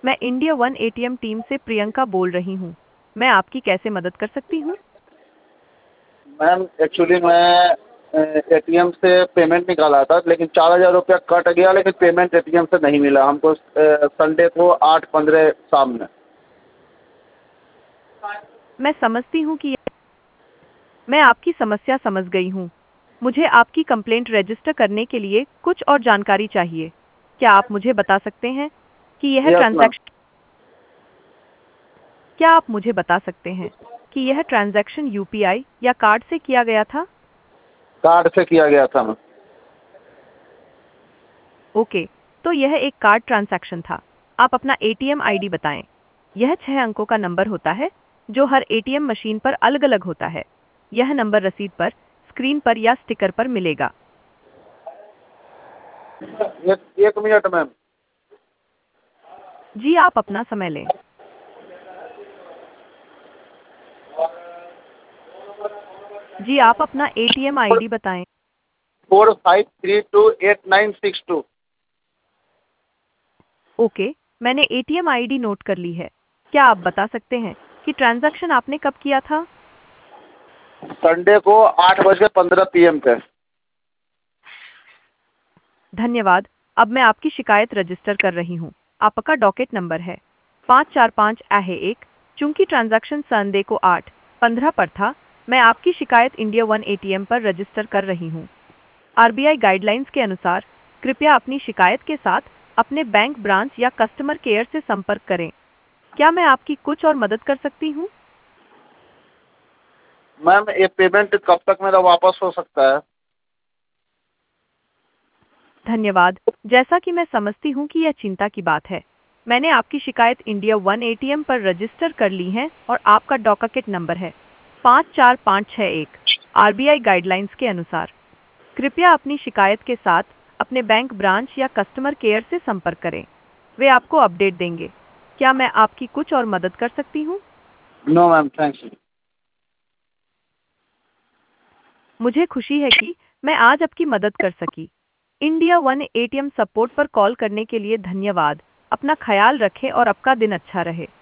मैं India One ATM team से प्रियंका बोल रही हूँ। मैं आपकी कैसे मदद कर सकती हूँ? मैम एक्चुअली मैं एटीएम से पेमेंट निकाला था, लेकिन 4,000 रुपया कट गया, लेकिन पेमेंट एटीएम से नहीं मिला हमको संडे को 8:15 शाम में। मैं समझती हूँ कि मैं आपकी समस्या समझ गई हूँ। मुझे आपकी कंप्लेंट रजिस्टर करने के लिए कुछ और जानकारी चाहिए। क्या आप मुझे बता सकते हैं कि यह यस मैम। ट्रांजैक्शन क्या आप मुझे बता सकते हैं कि यह ट्रांजैक्शन यूपीआई या कार्ड से किया गया था? कार्ड से किया गया था मैम। ओके, तो यह एक कार्ड ट्रांजैक्शन था। आप अपना एटीएम आईडी बताएं। यह 6 अंकों का नंबर होता है जो हर एटीएम मशीन पर अलग-अलग होता है। यह नंबर रसीद पर, स्क्रीन पर या स्टिकर पर मिलेगा। एक मिनट मैम। जी, आप अपना समय लें। जी, आप अपना एटीएम आईडी बताएं। 45328962। ओके, मैंने एटीएम आईडी नोट कर ली है। क्या आप बता सकते हैं कि ट्रांजैक्शन आपने कब किया था? संडे को 8:15 PM पे। धन्यवाद। अब मैं आपकी शिकायत रजिस्टर कर रही हूँ। आपका डॉकेट नंबर है 545A1। चूंकि ट्रांजैक्शन संडे को 8:15 पर था, मैं आपकी शिकायत इंडिया वन एटीएम पर रजिस्टर कर रही हूँ। आरबीआई गाइडलाइंस के अनुसार कृपया अपनी शिकायत के साथ अपने बैंक ब्रांच या कस्टमर केयर से संपर्क करें। क्या मैं आपकी कुछ और मदद कर सकती हूँ? मैम ये पेमेंट कब तक मेरा वापस हो सकता है? धन्यवाद। जैसा कि मैं समझती हूँ कि यह चिंता की बात है, मैंने आपकी शिकायत इंडिया वन एटीएम पर रजिस्टर कर ली है और आपका डॉकेट नंबर है 54561। आरबीआई गाइडलाइंस के अनुसार कृपया अपनी शिकायत के साथ अपने बैंक ब्रांच या कस्टमर केयर से संपर्क करें। वे आपको अपडेट देंगे। क्या मैं आपकी कुछ और मदद कर सकती हूँ? No ma'am, thanks. मुझे खुशी है कि मैं आज आपकी मदद कर सकी। इंडिया वन एटीएम सपोर्ट पर कॉल करने के लिए धन्यवाद। अपना ख्याल रखें और आपका दिन अच्छा रहे।